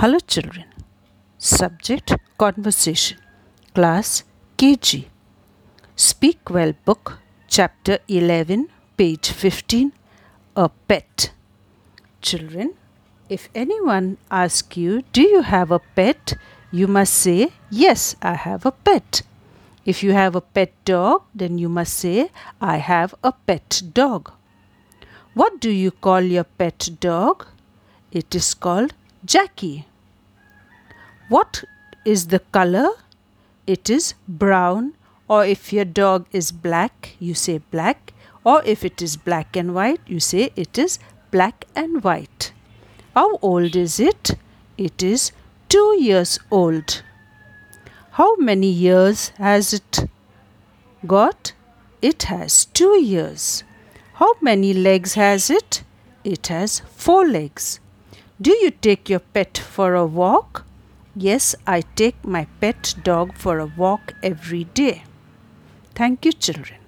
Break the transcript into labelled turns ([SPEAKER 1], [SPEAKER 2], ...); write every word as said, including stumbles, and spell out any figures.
[SPEAKER 1] Hello children. Subject conversation. Class K G. Speak Well book, chapter eleven, page fifteen. A pet. Children, if anyone asks you, do you have a pet? You must say, yes, I have a pet. If you have a pet dog, then you must say, I have a pet dog. What do you call your pet dog? It is called Jackie. What is the color? It is brown, or if your dog is black, you say black, or if it is black and white, you say it is black and white. How old is it? It is two years old. How many years has it got? It has two years. How many legs has it? It has four legs. Do you take your pet for a walk? Yes, I take my pet dog for a walk every day. Thank you, children.